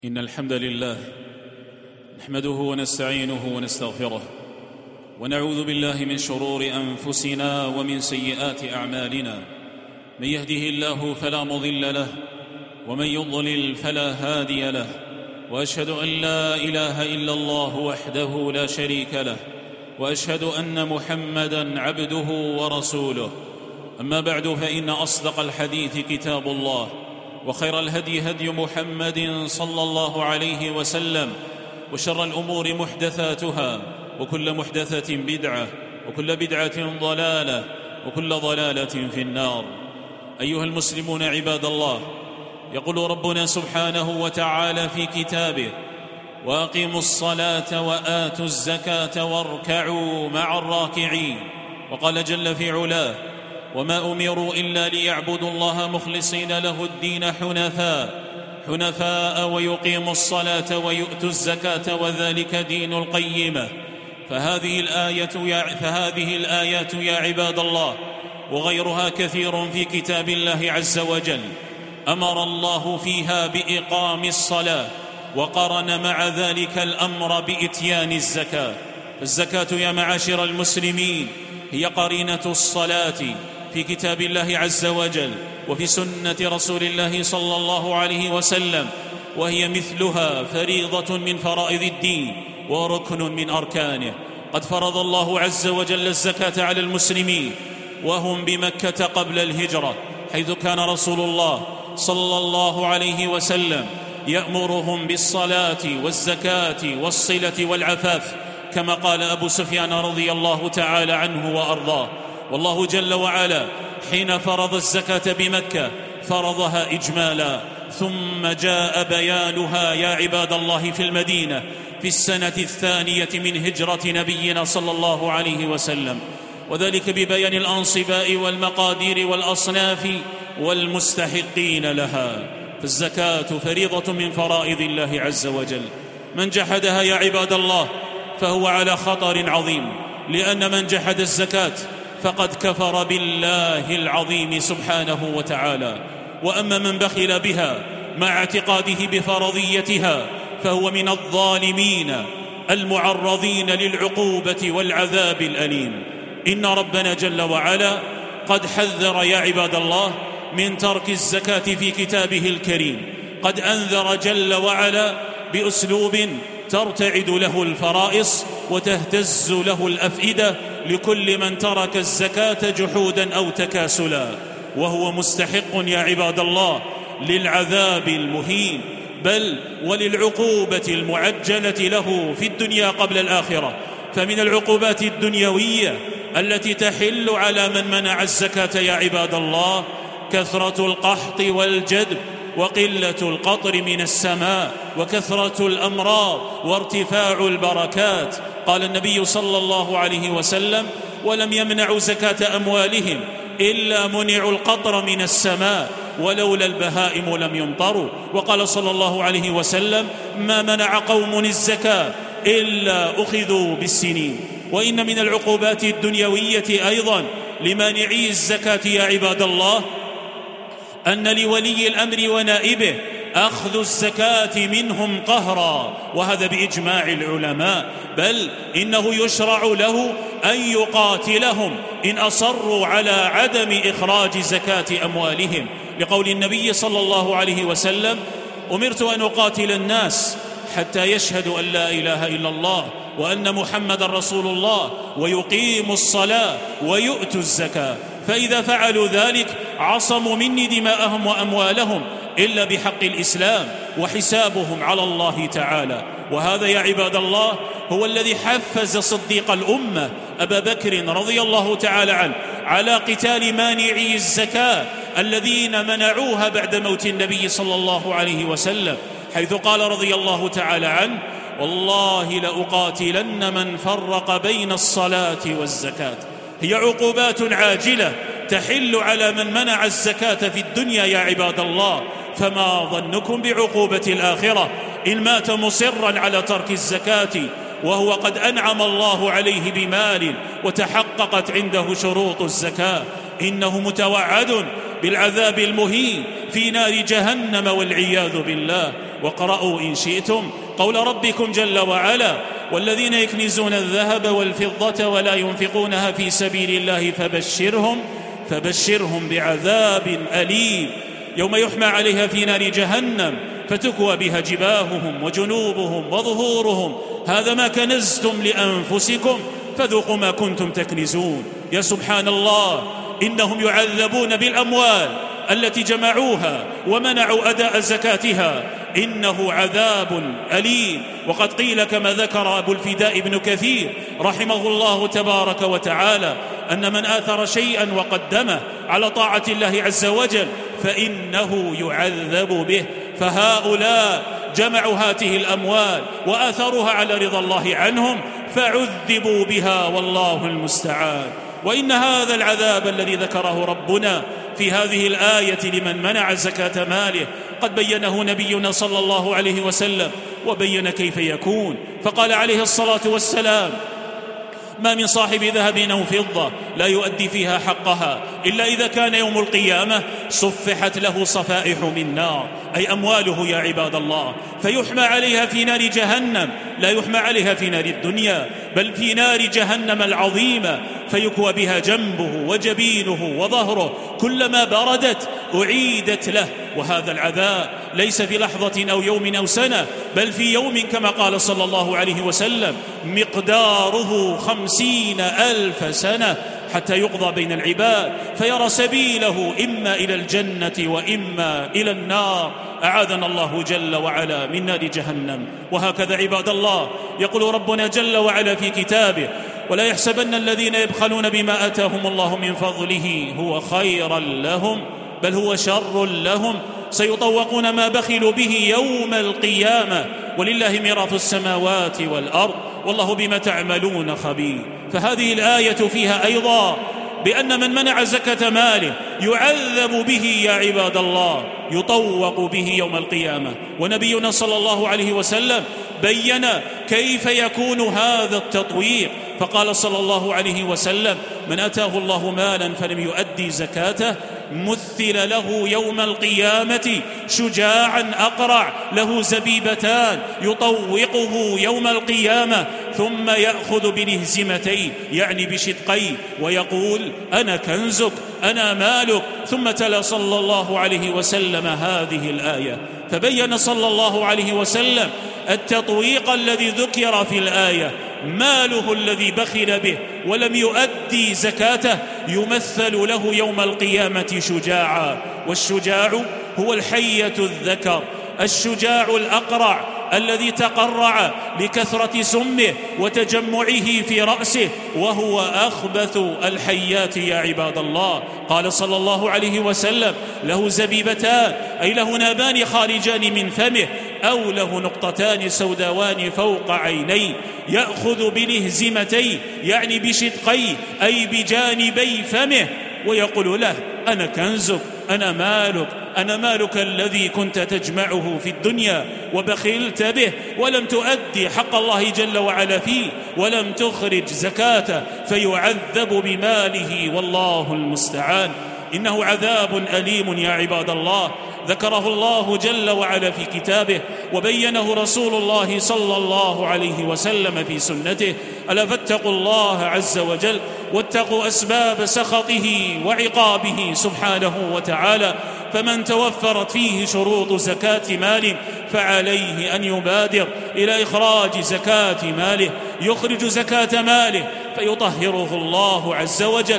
إن الحمد لله نحمده ونستعينه ونستغفره ونعوذ بالله من شرور أنفسنا ومن سيئات أعمالنا. من يهده الله فلا مضل له ومن يضلل فلا هادي له، وأشهد أن لا إله إلا الله وحده لا شريك له، وأشهد أن محمدًا عبده ورسوله. أما بعد، فإن أصدق الحديث كتاب الله، وخير الهدي هدي محمد صلى الله عليه وسلم، وشر الأمور محدثاتها، وكل محدثة بدعة، وكل بدعة ضلالة، وكل ضلالة في النار. أيها المسلمون عباد الله، يقول ربنا سبحانه وتعالى في كتابه: وأقيموا الصلاة وآتوا الزكاة واركعوا مع الراكعين. وقال جل في علاه: وما أمروا إلا ليعبدوا الله مخلصين له الدين حنفاء ويقيموا الصلاة ويؤتوا الزكاة وذلك دين القيمة. فهذه الآيات يا عباد الله وغيرها كثير في كتاب الله عز وجل أمر الله فيها بإقام الصلاة، وقرن مع ذلك الأمر بإتيان الزكاة. الزكاة يا معاشر المسلمين هي قرينة الصلاة في كتاب الله عز وجل وفي سنة رسول الله صلى الله عليه وسلم، وهي مثلها فريضة من فرائض الدين وركن من أركانه. قد فرض الله عز وجل الزكاة على المسلمين وهم بمكة قبل الهجرة، حيث كان رسول الله صلى الله عليه وسلم يأمرهم بالصلاة والزكاة والصلة والعفاف، كما قال أبو سفيان رضي الله تعالى عنه وأرضاه. والله جل وعلا حين فرض الزكاة بمكة فرضها إجمالا، ثم جاء بيانها يا عباد الله في المدينة في السنة الثانية من هجرة نبينا صلى الله عليه وسلم، وذلك ببيان الأنصباء والمقادير والأصناف والمستحقين لها. فالزكاة فريضة من فرائض الله عز وجل، من جحدها يا عباد الله فهو على خطر عظيم، لأن من جحد الزكاة فقد كفر بالله العظيم سبحانه وتعالى. وأما من بخل بها مع اعتقاده بفرضيتها فهو من الظالمين المعرضين للعقوبة والعذاب الأليم. إن ربنا جل وعلا قد حذر يا عباد الله من ترك الزكاة في كتابه الكريم، قد أنذر جل وعلا بأسلوب ترتعد له الفرائص وتهتز له الأفئدة لكل من ترك الزكاة جحودا أو تكاسلا، وهو مستحق يا عباد الله للعذاب المهين، بل وللعقوبة المعجلة له في الدنيا قبل الآخرة. فمن العقوبات الدنيوية التي تحل على من منع الزكاة يا عباد الله كثرة القحط والجدب، وقلة القطر من السماء، وكثرة الأمراض، وارتفاع البركات. قال النبي صلى الله عليه وسلم: ولم يمنعوا زكاة أموالهم إلا منعوا القطر من السماء، ولولا البهائم لم يمطروا. وقال صلى الله عليه وسلم: ما منع قوم الزكاة إلا أخذوا بالسنين. وإن من العقوبات الدنيوية أيضا لمانعي الزكاة يا عباد الله أن لولي الأمر ونائبه أخذ الزكاة منهم قهرا، وهذا بإجماع العلماء، بل إنه يشرع له أن يقاتلهم إن أصروا على عدم إخراج زكاة أموالهم، لقول النبي صلى الله عليه وسلم: أمرت أن أقاتل الناس حتى يشهدوا أن لا إله إلا الله وأن محمد رسول الله ويقيموا الصلاة ويؤتوا الزكاة، فإذا فعلوا ذلك عصموا مني دماءهم وأموالهم إلا بحق الإسلام، وحسابهم على الله تعالى. وهذا يا عباد الله هو الذي حفز صديق الأمة أبا بكر رضي الله تعالى عنه على قتال مانعي الزكاة الذين منعوها بعد موت النبي صلى الله عليه وسلم، حيث قال رضي الله تعالى عنه: والله لأقاتلن من فرق بين الصلاة والزكاة. هي عقوبات عاجلة تحل على من منع الزكاة في الدنيا يا عباد الله، فما ظنكم بعقوبة الآخرة إن مات مصرا على ترك الزكاة وهو قد أنعم الله عليه بمال وتحققت عنده شروط الزكاة؟ إنه متوعد بالعذاب المهين في نار جهنم والعياذ بالله. واقرأوا إن شئتم قول ربكم جل وعلا: والذين يكنزون الذهب والفضة ولا ينفقونها في سبيل الله فبشرهم بعذاب أليم يوم يحمى عليها في نار جهنم فتكوى بها جباههم وجنوبهم وظهورهم هذا ما كنزتم لأنفسكم فذوقوا ما كنتم تكنزون. يا سبحان الله، إنهم يعذبون بالأموال التي جمعوها ومنعوا أداء زكاتها، إنه عذاب أليم. وقد قيل كما ذكر أبو الفداء ابن كثير رحمه الله تبارك وتعالى أن من آثر شيئا وقدمه على طاعة الله عز وجل فإنه يعذب به. فهؤلاء جمعوا هذه الأموال وآثروها على رضا الله عنهم فعذبوا بها والله المستعان. وإن هذا العذاب الذي ذكره ربنا في هذه الآية لمن منع زكاة ماله قد بينه نبينا صلى الله عليه وسلم وبين كيف يكون، فقال عليه الصلاة والسلام: ما من صاحب ذهب أو فضة لا يؤدي فيها حقها إلا إذا كان يوم القيامة صفحت له صفائح من نار، أي أمواله يا عباد الله، فيحمى عليها في نار جهنم، لا يحمى عليها في نار الدنيا بل في نار جهنم العظيمة، فيكوى بها جنبه وجبينه وظهره، كلما بردت أعيدت له. وهذا العذاب ليس في لحظة أو يوم أو سنة بل في يوم كما قال صلى الله عليه وسلم مقداره 50,000 سنة حتى يقضى بين العباد فيرى سبيله إما إلى الجنة وإما إلى النار. أعاذنا الله جل وعلا من نار جهنم. وهكذا عباد الله يقول ربنا جل وعلا في كتابه: ولا يحسبن الذين يبخلون بما آتاهم الله من فضله هو خيرا لهم بل هو شر لهم سيطوقون ما بخلوا به يوم القيامة ولله ميراث السماوات والأرض والله بما تعملون خبير. فهذه الآية فيها أيضا بأن من منع زكاة ماله يعذب به يا عباد الله، يطوق به يوم القيامة. ونبينا صلى الله عليه وسلم بين كيف يكون هذا التطويق، فقال صلى الله عليه وسلم: من أتاه الله مالا فلم يؤدي زكاته مثل له يوم القيامة شجاعا أقرع له زبيبتان يطوقه يوم القيامة ثم يأخذ بنهزمتيه يعني بشدقيه ويقول: أنا كنزك أنا مالك. ثم تلا صلى الله عليه وسلم هذه الآية، فبين صلى الله عليه وسلم التطويق الذي ذكر في الآية. ماله الذي بخل به ولم يؤدي زكاته يمثل له يوم القيامة شجاعا، والشجاع هو الحية الذكر، الشجاع الأقرع الذي تقرع لكثرة سمه وتجمعه في رأسه وهو أخبث الحيات يا عباد الله. قال صلى الله عليه وسلم: له زبيبتان أي له نابان خارجان من فمه أو له نقطتان سوداوان فوق عينيه يأخذ بلهزمتيه يعني بشدقيه أي بجانبي فمه ويقول له: أنا كنزك أنا مالك، أنا مالك الذي كنت تجمعه في الدنيا وبخلت به ولم تؤدي حق الله جل وعلا فيه ولم تخرج زكاته فيعذب بماله والله المستعان. إنه عذاب أليم يا عباد الله ذكره الله جل وعلا في كتابه وبينه رسول الله صلى الله عليه وسلم في سنته. ألا فاتقوا الله عز وجل واتقوا أسباب سخطه وعقابه سبحانه وتعالى. فمن توفرت فيه شروط زكاة ماله فعليه أن يبادر إلى إخراج زكاة ماله، يخرج زكاة ماله فيطهره الله عز وجل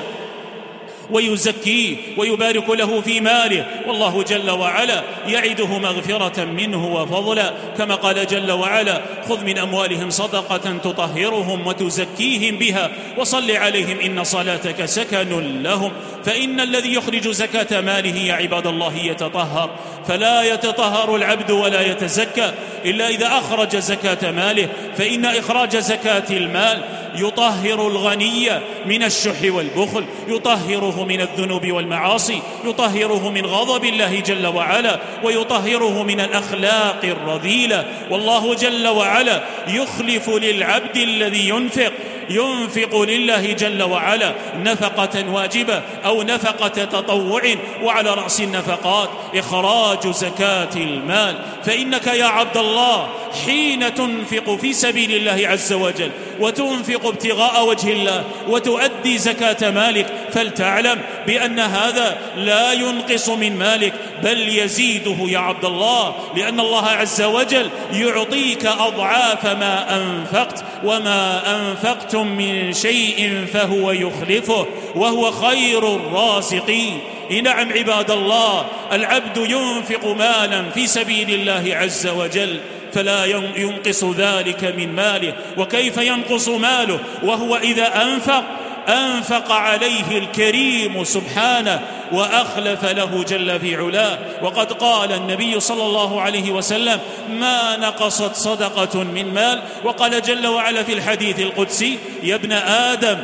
ويزكيه ويبارك له في ماله، والله جل وعلا يعده مغفرة منه وفضلا كما قال جل وعلا: خذ من أموالهم صدقة تطهرهم وتزكيهم بها وصل عليهم إن صلاتك سكن لهم. فإن الذي يخرج زكاة ماله يا عباد الله يتطهر، فلا يتطهر العبد ولا يتزكى إلا إذا أخرج زكاة ماله، فإن إخراج زكاة المال يطهر الغني من الشح والبخل، يطهره من الذنوب والمعاصي، يطهره من غضب الله جل وعلا، ويطهره من الأخلاق الرذيلة. والله جل وعلا يخلف للعبد الذي ينفق ينفق لله جل وعلا نفقة واجبة أو نفقة تطوع، وعلى رأس النفقات إخراج زكاة المال. فإنك يا عبد الله حين تنفق في سبيل الله عز وجل وتنفق ابتغاء وجه الله وتؤدي زكاة مالك، فلتعلم بأن هذا لا ينقص من مالك بل يزيده يا عبد الله، لأن الله عز وجل يعطيك أضعاف ما أنفقت، وما أنفقتم من شيء فهو يخلفه وهو خير الرازقين. نعم عباد الله، العبد ينفق مالا في سبيل الله عز وجل فلا ينقص ذلك من ماله. وكيف ينقص ماله وهو إذا أنفق عليه الكريم سبحانه وأخلف له جل في علاه؟ وقد قال النبي صلى الله عليه وسلم: ما نقصت صدقة من مال. وقال جل وعلا في الحديث القدسي: يا ابن آدم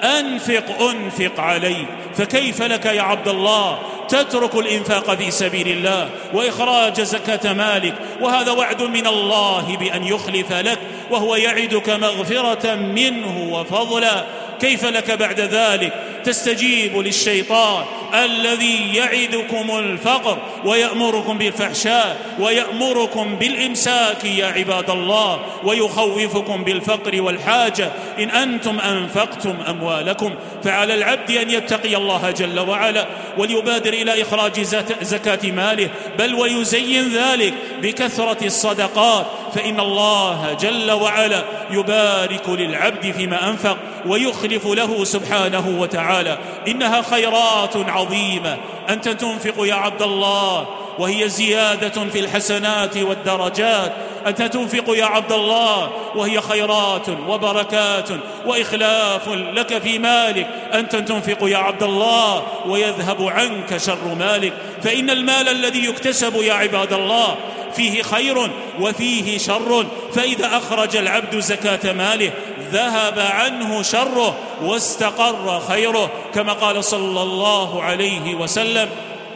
أنفق عليك. فكيف لك يا عبد الله تترك الإنفاق في سبيل الله وإخراج زكاة مالك، وهذا وعد من الله بأن يخلف لك، وهو يعدك مغفرة منه وفضلا. كيف لك بعد ذلك تستجيب للشيطان الذي يعدكم الفقر ويأمركم بالفحشاء ويأمركم بالإمساك يا عباد الله، ويخوفكم بالفقر والحاجة إن أنتم أنفقتم أموالكم؟ فعلى العبد أن يتقي الله جل وعلا وليبادر إلى إخراج زكاة ماله، بل ويزين ذلك بكثرة الصدقات، فإن الله جل وعلا يبارك للعبد فيما أنفق ويخلف له سبحانه وتعالى. إنها خيرات عظيمة أنت تنفق يا عبد الله، وهي زيادة في الحسنات والدرجات. أنت تنفق يا عبد الله وهي خيرات وبركات وإخلاف لك في مالك. أنت تنفق يا عبد الله ويذهب عنك شر مالك. فإن المال الذي يكتسب يا عباد الله فيه خير وفيه شر، فإذا أخرج العبد زكاة ماله ذهب عنه شره واستقر خيره، كما قال صلى الله عليه وسلم: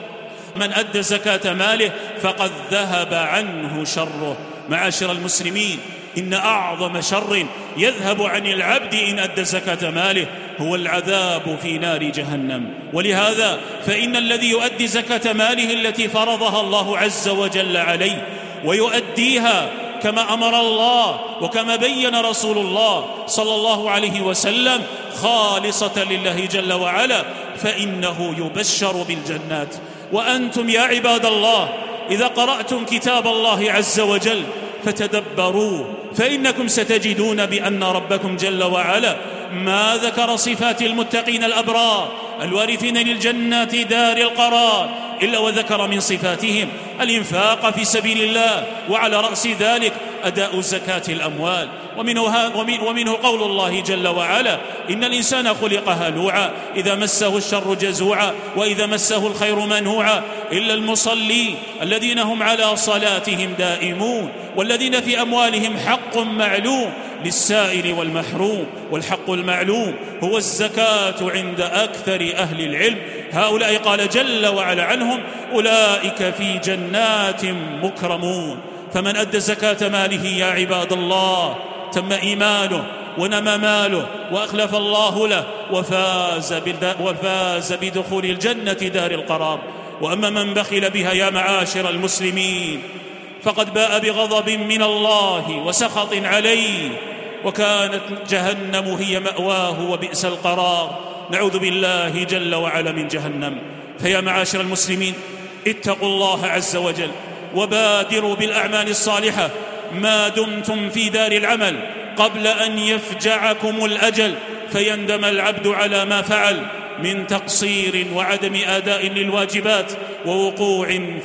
من أدى زكاة ماله فقد ذهب عنه شره. معاشر المسلمين، إن أعظم شر يذهب عن العبد إن أدى زكاة ماله هو العذاب في نار جهنم. ولهذا فإن الذي يؤدي زكاة ماله التي فرضها الله عز وجل عليه ويؤديها كما أمر الله وكما بين رسول الله صلى الله عليه وسلم خالصة لله جل وعلا، فإنه يبشر بالجنات. وأنتم يا عباد الله إذا قرأتم كتاب الله عز وجل فتدبروا، فإنكم ستجدون بأن ربكم جل وعلا ما ذكر صفات المتقين الأبرار الوارثين للجنات دار القرار إلا وذكر من صفاتهم الإنفاق في سبيل الله، وعلى رأس ذلك أداء زكاة الأموال. ومنه قول الله جل وعلا: إن الإنسان خلق هلوعا إذا مسه الشر جزوعا وإذا مسه الخير منوعا إلا المصلين الذين هم على صلاتهم دائمون والذين في أموالهم حق معلوم للسائل والمحروم. والحق المعلوم هو الزكاة عند أكثر أهل العلم. هؤلاء قال جل وعلا عنهم: أولئك في جنات مكرمون. فمن أدى زكاة ماله يا عباد الله تم إيمانه ونمى ماله وأخلف الله له وفاز بدخول الجنة دار القرار. وأما من بخل بها يا معاشر المسلمين فقد باء بغضب من الله وسخط عليه، وكانت جهنم هي مأواه وبئس القرار. نعوذ بالله جل وعلا من جهنم. فيا معاشر المسلمين اتقوا الله عز وجل وبادروا بالأعمال الصالحة ما دمتم في دار العمل قبل أن يفجعكم الأجل فيندم العبد على ما فعل من تقصير وعدم أداء للواجبات ووقوع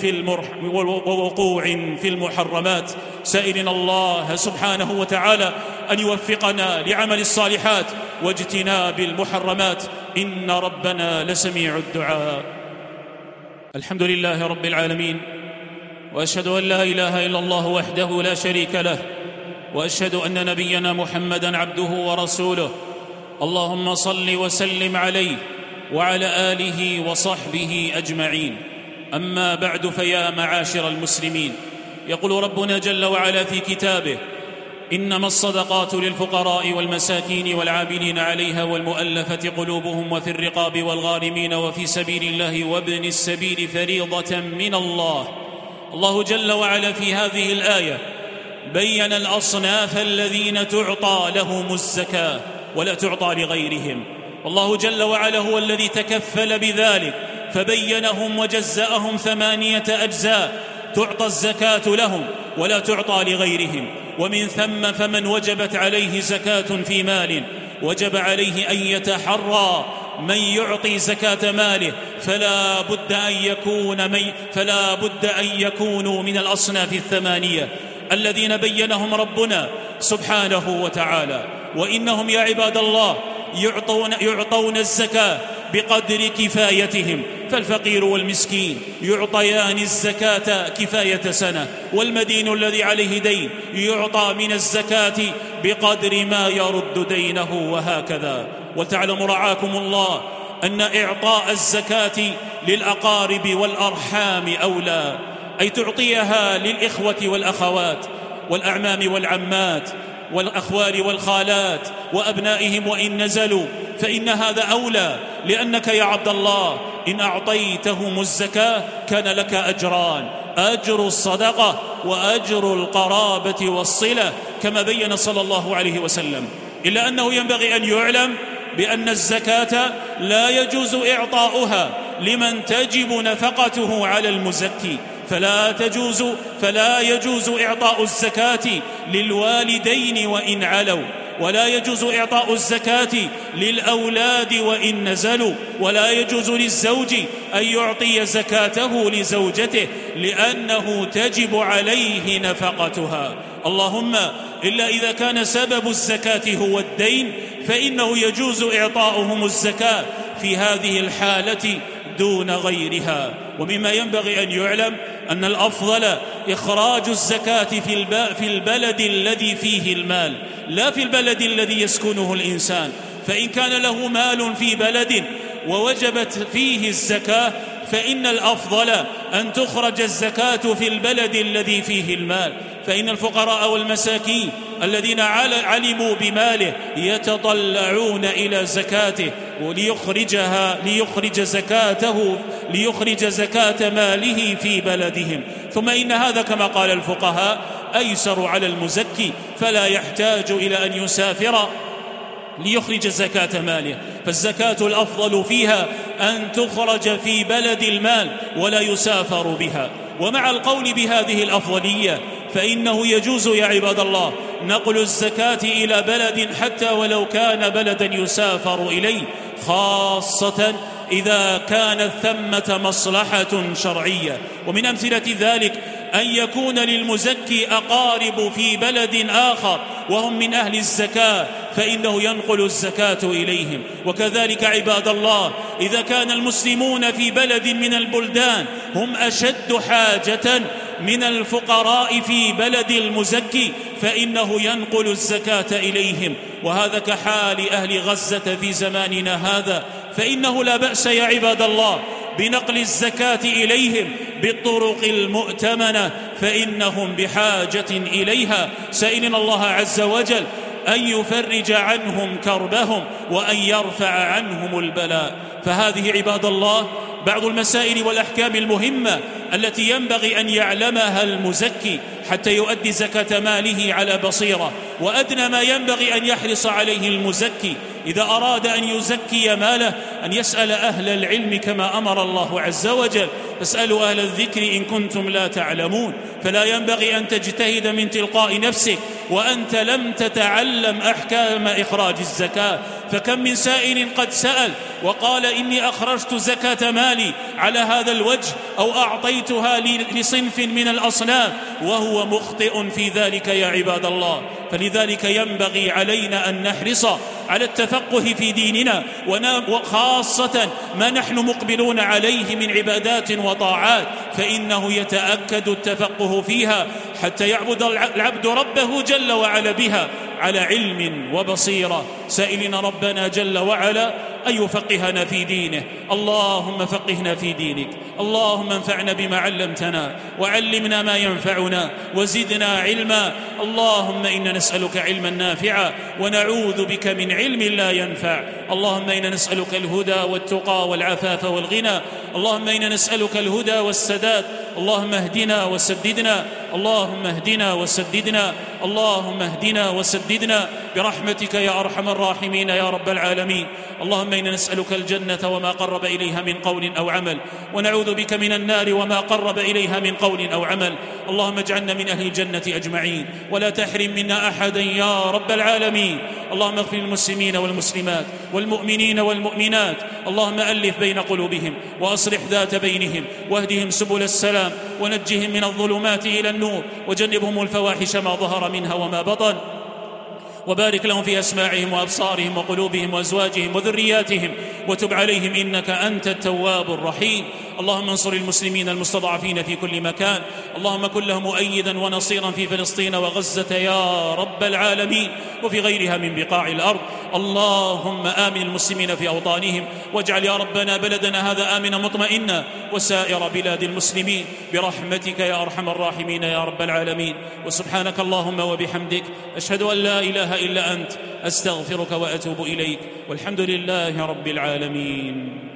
في المحرمات، سائلين الله سبحانه وتعالى أن يوفقنا لعمل الصالحات واجتناب المحرمات، إن ربنا لسميع الدعاء. الحمد لله رب العالمين، وأشهد أن لا إله إلا الله وحده لا شريك له، وأشهد أن نبينا محمدًا عبده ورسوله. اللهم صل وسلم عليه وعلى آله وصحبه أجمعين. أما بعد، فيا معاشر المسلمين، يقول ربنا جل وعلا في كتابه: إنما الصدقات للفقراء والمساكين والعاملين عليها والمؤلفة قلوبهم وفي الرقاب والغارمين وفي سبيل الله وابن السبيل فريضة من الله. الله جل وعلا في هذه الآية بين الأصناف الذين تعطى لهم الزكاة ولا تعطى لغيرهم، والله جل وعلا هو الذي تكفل بذلك فبينهم وجزأهم 8 أجزاء تعطى الزكاة لهم ولا تعطى لغيرهم. ومن ثم فمن وجبت عليه زكاة في مال وجب عليه أن يتحرى من يعطي زكاة ماله، فلا بد أن يكونوا من الأصناف 8 الذين بينهم ربنا سبحانه وتعالى. وإنهم يا عباد الله يعطون الزكاة بقدر كفايتهم، فالفقير والمسكين يعطيان الزكاة كفاية سنة، والمدين الذي عليه دين يعطى من الزكاة بقدر ما يرد دينه، وهكذا. وتعلم رعاكم الله أن إعطاء الزكاة للأقارب والأرحام أولى، أي تعطيها للإخوة والأخوات والأعمام والعمات والأخوال والخالات وأبنائهم وإن نزلوا، فإن هذا أولى، لأنك يا عبد الله إن أعطيتهم الزكاة كان لك أجران: أجر الصدقة وأجر القرابة والصلة، كما بين صلى الله عليه وسلم. إلا أنه ينبغي أن يعلم بأن الزكاة لا يجوز إعطاؤها لمن تجب نفقته على المزكي، فلا يجوز إعطاء الزكاة للوالدين وإن علوا، ولا يجوز إعطاء الزكاة للأولاد وإن نزلوا، ولا يجوز للزوج أن يعطي زكاته لزوجته لأنه تجب عليه نفقتها، اللهم إلا إذا كان سبب الزكاة هو الدين فإنه يجوز إعطاؤهم الزكاة في هذه الحالة دون غيرها. ومما ينبغي أن يعلم أن الأفضل إخراج الزكاة في البلد الذي فيه المال، لا في البلد الذي يسكنه الإنسان. فإن كان له مال في بلد ووجبت فيه الزكاة فإن الأفضل أن تخرج الزكاة في البلد الذي فيه المال، فإن الفقراء والمساكين الذين علموا بماله يتطلعون إلى زكاته ليخرج زكاة ماله في بلدهم. ثم إن هذا كما قال الفقهاء أيسر على المزكي، فلا يحتاج إلى أن يسافر ليخرج زكاة ماله، فالزكاة الأفضل فيها أن تخرج في بلد المال ولا يسافر بها. ومع القول بهذه الأفضلية فإنه يجوز يا عباد الله نقل الزكاة إلى بلد حتى ولو كان بلدا يسافر إليه، خاصة إذا كانت ثمة مصلحة شرعية. ومن أمثلة ذلك أن يكون للمزكي أقارب في بلد آخر وهم من أهل الزكاة فإنه ينقل الزكاة إليهم. وكذلك عباد الله إذا كان المسلمون في بلد من البلدان هم أشد حاجة من الفقراء في بلد المزكي فإنه ينقل الزكاة إليهم، وهذا كحال أهل غزة في زماننا هذا. فإنه لا بأس يا عباد الله بنقل الزكاة إليهم بالطرق المؤتمنة فإنهم بحاجة إليها، سائلين الله عز وجل أن يفرج عنهم كربهم وأن يرفع عنهم البلاء. فهذه عباد الله بعض المسائل والأحكام المهمة التي ينبغي أن يعلمها المزكي حتى يؤدي زكاة ماله على بصيرة. وأدنى ما ينبغي أن يحرص عليه المزكي إذا أراد أن يزكي ماله أن يسأل أهل العلم كما أمر الله عز وجل: فاسألوا أهل الذكر إن كنتم لا تعلمون. فلا ينبغي أن تجتهد من تلقاء نفسك وأنت لم تتعلم أحكام إخراج الزكاة. فكم من سائل قد سأل وقال إني أخرجت زكاة مالي على هذا الوجه أو أعطيتها لصنف من الأصناف وهو مخطئ في ذلك يا عباد الله. فلذلك ينبغي علينا أن نحرص على التفقه في ديننا، وخاصة ما نحن مقبلون عليه من عبادات وطاعات، فإنه يتأكد التفقه فيها حتى يعبد العبد ربه جل وعلا بها على علم وبصيرة، سائلين ربنا جل وعلا أن يفقهنا في دينه. اللهم فقهنا في دينك، اللهم انفعنا بما علمتنا وعلمنا ما ينفعنا وزدنا علما. اللهم إنا نسألك علما نافعا ونعوذ بك من علم لا ينفع. اللهم إنا نسألك الهدى والتقى والعفاف والغنى. اللهم إنا نسألك الهدى والسداد. اللهم اهدنا وسددنا، اللهم اهدنا وسددنا، اللهم اهدنا وسددنا برحمتك يا أرحم الراحمين يا رب العالمين. اللهم إنا نسألك الجنة وما قرب إليها من قول أو عمل، ونعوذ بك من النار وما قرب إليها من قول أو عمل. اللهم اجعلنا من أهل الجنة أجمعين ولا تحرم منا أحدا يا رب العالمين. اللهم اغفر للمسلمين والمسلمات والمؤمنين والمؤمنات. اللهم ألف بين قلوبهم وأصلح ذات بينهم واهدهم سبل السلام ونجهم من الظلمات إلى النور وجنبهم الفواحش ما ظهر منها وما بطن، وبارك لهم في أسماعهم وأبصارهم وقلوبهم وأزواجهم وذرياتهم، وتب عليهم إنك أنت التواب الرحيم. اللهم انصر المسلمين المستضعفين في كل مكان. اللهم كن لهم مؤيدا ونصيرا في فلسطين وغزة يا رب العالمين وفي غيرها من بقاع الأرض. اللهم آمن المسلمين في أوطانهم، واجعل يا ربنا بلدنا هذا آمنا مطمئنا وسائر بلاد المسلمين برحمتك يا أرحم الراحمين يا رب العالمين. وسبحانك اللهم وبحمدك، أشهد أن لا إله إلا أنت، أستغفرك وأتوب إليك، والحمد لله رب العالمين.